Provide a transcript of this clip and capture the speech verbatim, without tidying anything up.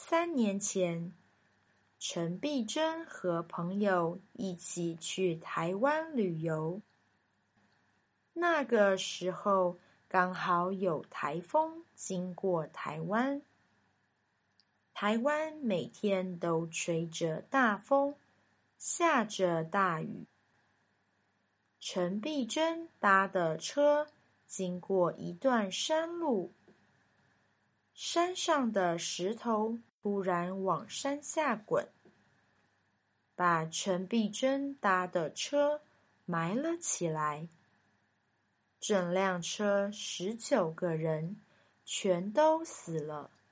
三年前，陈璧珍和朋友一起去台湾旅游。那个时候刚好有台风经过台湾，台湾每天都吹着大风，下着大雨。陈璧珍搭的车经过一段山路，山上的石头突然往山下滚，把陈璧珍搭的车埋了起来。整辆车十九个人全都死了。